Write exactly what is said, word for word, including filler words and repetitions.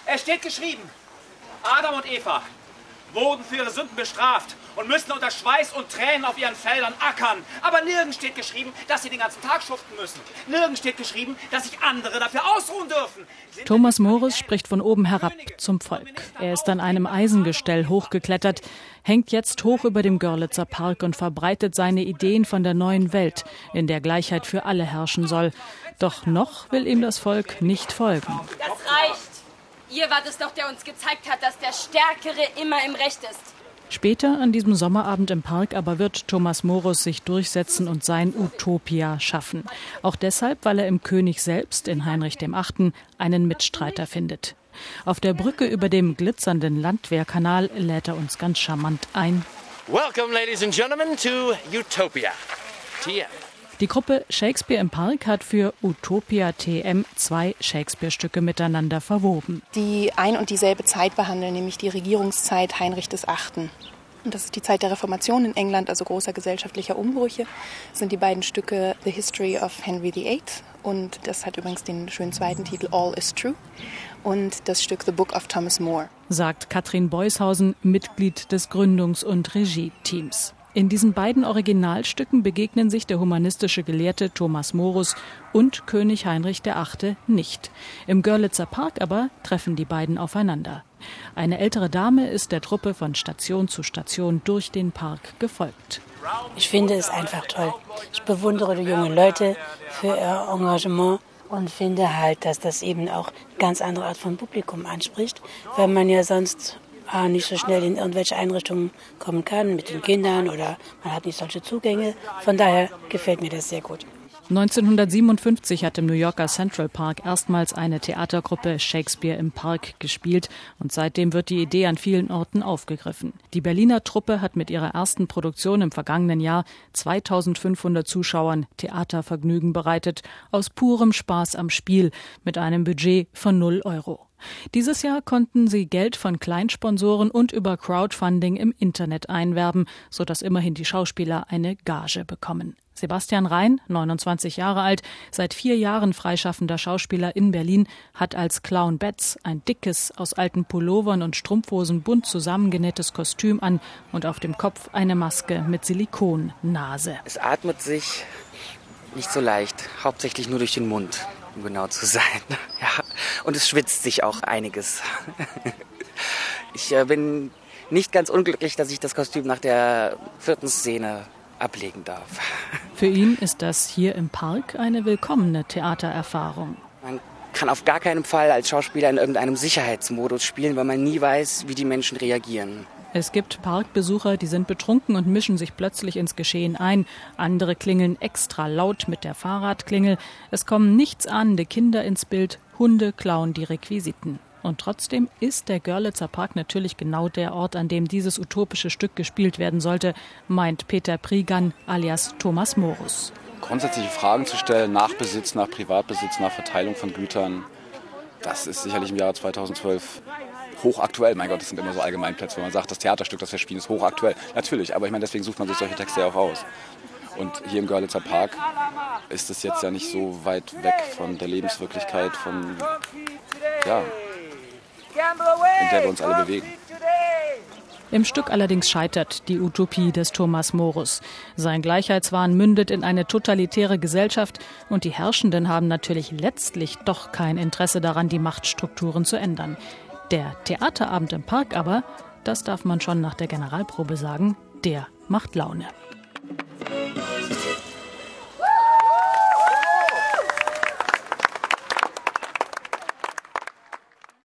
Es steht geschrieben, Adam und Eva wurden für ihre Sünden bestraft und müssen unter Schweiß und Tränen auf ihren Feldern ackern. Aber nirgends steht geschrieben, dass sie den ganzen Tag schuften müssen. Nirgends steht geschrieben, dass sich andere dafür ausruhen dürfen. Thomas Morus spricht von oben herab zum Volk. Er ist an einem Eisengestell hochgeklettert, hängt jetzt hoch über dem Görlitzer Park und verbreitet seine Ideen von der neuen Welt, in der Gleichheit für alle herrschen soll. Doch noch will ihm das Volk nicht folgen. Das reicht. Ihr wart es doch, der uns gezeigt hat, dass der Stärkere immer im Recht ist. Später an diesem Sommerabend im Park aber wird Thomas Morus sich durchsetzen und sein Utopia schaffen. Auch deshalb, weil er im König selbst, in Heinrich der Achte, einen Mitstreiter findet. Auf der Brücke über dem glitzernden Landwehrkanal lädt er uns ganz charmant ein. Welcome, ladies and gentlemen, to Utopia. T M. Die Gruppe Shakespeare im Park hat für Utopia T M zwei Shakespeare-Stücke miteinander verwoben. Die ein und dieselbe Zeit behandeln, nämlich die Regierungszeit Heinrich des Achten. Und das ist die Zeit der Reformation in England, also großer gesellschaftlicher Umbrüche. Das sind die beiden Stücke The History of Henry the Eighth und das hat übrigens den schönen zweiten Titel All is True und das Stück The Book of Thomas More. Sagt Katrin Beushausen, Mitglied des Gründungs- und Regie-Teams. In diesen beiden Originalstücken begegnen sich der humanistische Gelehrte Thomas Morus und König Heinrich der Achte nicht. Im Görlitzer Park aber treffen die beiden aufeinander. Eine ältere Dame ist der Truppe von Station zu Station durch den Park gefolgt. Ich finde es einfach toll. Ich bewundere die jungen Leute für ihr Engagement und finde halt, dass das eben auch eine ganz andere Art von Publikum anspricht, weil man ja sonst nicht so schnell in irgendwelche Einrichtungen kommen kann mit den Kindern oder man hat nicht solche Zugänge. Von daher gefällt mir das sehr gut. neunzehnhundertsiebenundfünfzig hat im New Yorker Central Park erstmals eine Theatergruppe Shakespeare im Park gespielt und seitdem wird die Idee an vielen Orten aufgegriffen. Die Berliner Truppe hat mit ihrer ersten Produktion im vergangenen Jahr zweitausendfünfhundert Zuschauern Theatervergnügen bereitet, aus purem Spaß am Spiel mit einem Budget von null Euro. Dieses Jahr konnten sie Geld von Kleinsponsoren und über Crowdfunding im Internet einwerben, sodass immerhin die Schauspieler eine Gage bekommen. Sebastian Rhein, neunundzwanzig Jahre alt, seit vier Jahren freischaffender Schauspieler in Berlin, hat als Clown Betz ein dickes, aus alten Pullovern und Strumpfhosen bunt zusammengenähtes Kostüm an und auf dem Kopf eine Maske mit Silikonnase. Es atmet sich nicht so leicht, hauptsächlich nur durch den Mund, um genau zu sein. Ja, und es schwitzt sich auch einiges. Ich äh, bin nicht ganz unglücklich, dass ich das Kostüm nach der vierten Szene ablegen darf. Für ihn ist das hier im Park eine willkommene Theatererfahrung. Man kann auf gar keinen Fall als Schauspieler in irgendeinem Sicherheitsmodus spielen, weil man nie weiß, wie die Menschen reagieren. Es gibt Parkbesucher, die sind betrunken und mischen sich plötzlich ins Geschehen ein. Andere klingeln extra laut mit der Fahrradklingel. Es kommen nichtsahnende Kinder ins Bild, Hunde klauen die Requisiten. Und trotzdem ist der Görlitzer Park natürlich genau der Ort, an dem dieses utopische Stück gespielt werden sollte, meint Peter Priegan alias Thomas Morus. Grundsätzliche Fragen zu stellen nach Besitz, nach Privatbesitz, nach Verteilung von Gütern, das ist sicherlich im Jahr zweitausendzwölf hochaktuell. Mein Gott, das sind immer so Allgemeinplätze, wenn man sagt, das Theaterstück, das wir spielen, ist hochaktuell. Natürlich, aber ich meine, deswegen sucht man sich solche Texte ja auch aus. Und hier im Görlitzer Park ist es jetzt ja nicht so weit weg von der Lebenswirklichkeit, von, ja, in der wir uns alle bewegen. Im Stück allerdings scheitert die Utopie des Thomas Morus. Sein Gleichheitswahn mündet in eine totalitäre Gesellschaft und die Herrschenden haben natürlich letztlich doch kein Interesse daran, die Machtstrukturen zu ändern. Der Theaterabend im Park aber, das darf man schon nach der Generalprobe sagen, der macht Laune.